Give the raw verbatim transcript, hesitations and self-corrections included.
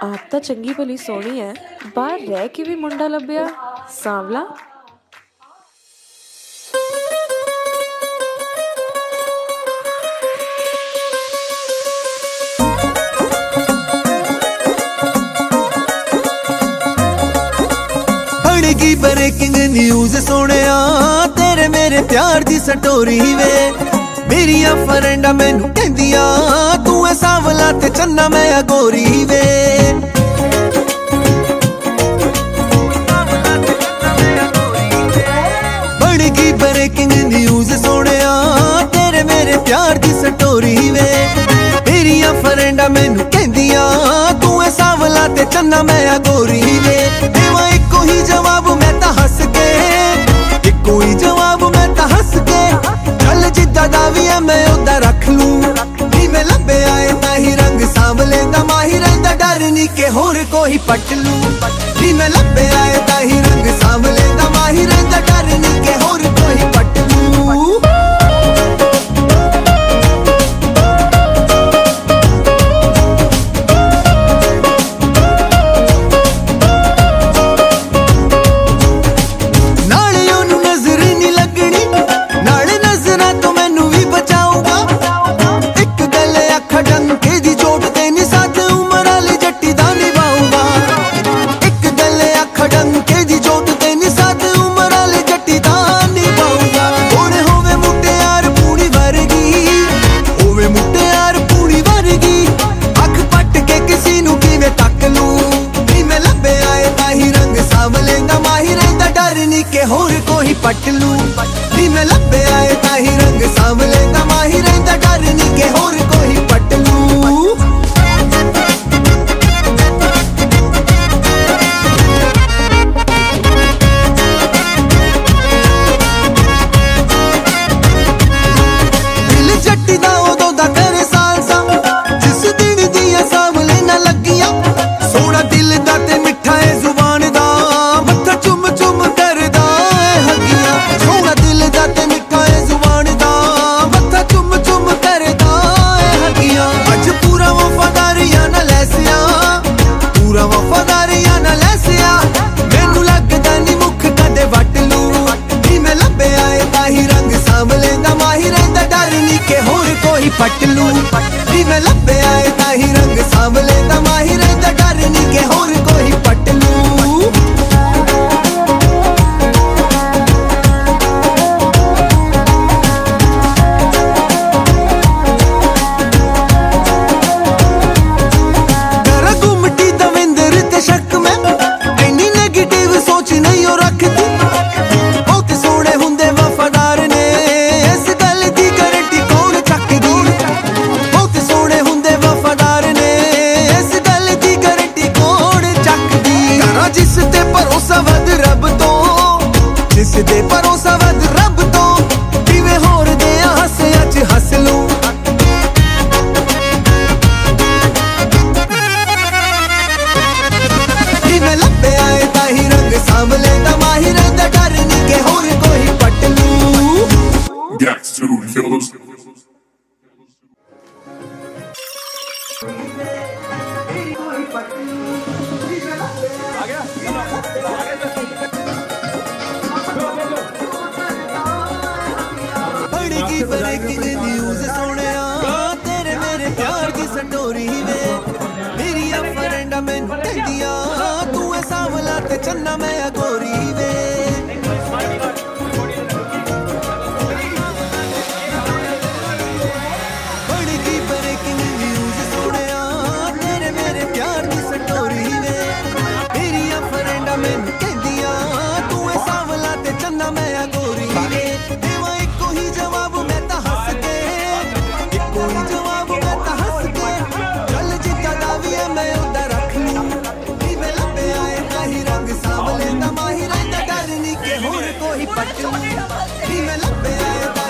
आप तो चंगी भली सोहनी है, बाहर रह के भी मुंडा लभ्या सांवला। की ब्रेकिंग न्यूज सोनिया तेरे मेरे प्यार दी स्टोरी वे मेरिया फ्रेंडा मैनू कहंदिया तू है सांवला ते चन्ना मैं गोरी वे बन गई ब्रेकिंग न्यूज सोनिया तेरे मेरे प्यार दी स्टोरी वे मेरिया फ्रेंडा मैनू कहंदिया तू है सांवला ते चन्ना मैं गोरी वे देवा इको ही जवाब मैं ता हस के इको ही जवाब मैं ता हस के चल जिद्दा दा वी है मैं ओदा रख लूं जिवें लंबे आए ताही रंग सांवले दा माही रहिंदा डर नी के होर कोई पट लूं जिवें लंबे आए ताही रंग सांवले दा माही रहिंदा डर नी के होर कोई पट लूं। होर कोई पट लूं नी मैं लंबे आए ताही रंग सांवले दा माही रहिंदा डर नी के होर कोई पट लूं। दिल जट्टी दा उदों दा करे सालसा जिस दिन दियां सांवले ना लगियां सोहना दिल दा ते मिठा है जुबान दा मत्था चुम चुम पट लूं नी मैं लंबे आए ताही रंग सांवले दा माही रहिंदा डर नी के होर कोई पट लूं। कर गुमटी दविंदर ते शक में इन्नी नेगेटिव सोच नहीं ओ रखती बहुत सोहने हुंदे वफादार ने इस गल दी गारंटी कौन चकदी बहुत सोहने हुंदे वफादार ने इस गल दी गारंटी कौन चकदी करा जिस ते भरोसा वध रब तो जिस ते भरोसा वध रब तो किवें होर दे हासियां च हस लूं जिवें लंबे आए ताही रंग सांवले दा माही रहिंदा डर नी के होर कोई पट लूं। बड़ी ब्रेकिंग न्यूज सोनिया तेरे मेरे प्यार दी स्टोरी वे मेरिया फ्रेंडा मैनू कहंदिया तू है सांवला ते चन्ना मैं गोरी वे बड़ी ब्रेकिंग न्यूज सोनिया तेरे मेरे प्यार दी स्टोरी वे मेरिया फ्रेंडा मैनू कहंदिया तू है सांवला ते चन्ना मैं गोरी वे देवा इको ही जवाब मैं ता हस के इको ही जवाब मैं ता हस के चल जिद्दा दा वी है मैं ओदा रख लूं जिवें लंबे आए ताही रंग सांवले दा माही रहिंदा डर नी के होर कोई पट लूं जिवें लंबे आए